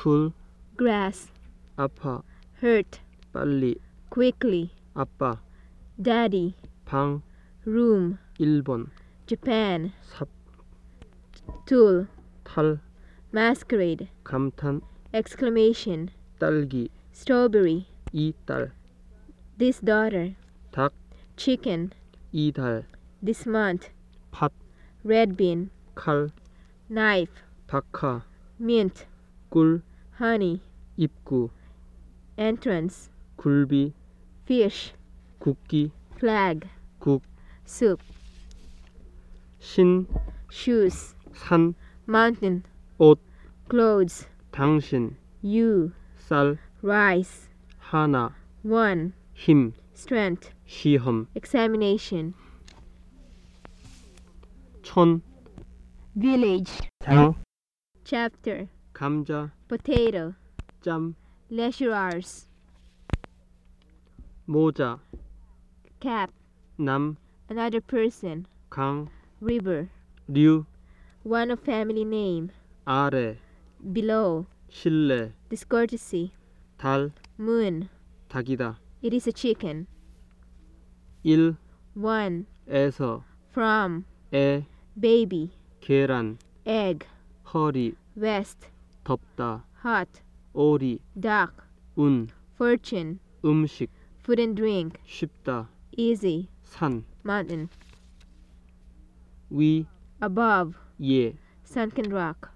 툴, grass, 아파, hurt, 빨리, quickly, 아빠, daddy, 방, room, 일본, Japan, 삽, tool, 탈, masquerade, 감탄, exclamation, 딸기, strawberry, 이 딸, this daughter, 닭, chicken, 이달, this month, 팥, red bean, 칼, knife, 박하, mint, 꿀, honey, 입구, entrance, 굴비, fish, 국기, flag, 국, soup, 신, shoes, 산, mountain, 옷, clothes, 당신, you, 쌀, rice, 하나, one, 힘, strength, 시험, examination, 촌, village, 장, chapter, 감자, potato, 짬, leisure hours, 모자, cap, 남, another person, 강, river, 류, one of family name, 아래, below, 실내, discourtesy, 달, moon, 닭이다. it is a chicken, 1, one, 에서, from, 에, baby, 계란, egg, 허리, west, 덥다, hot, 오리, duck, 운, fortune, 음식, food and drink, 쉽다, easy, 산, mountain, 위, above, 예, sunken rock,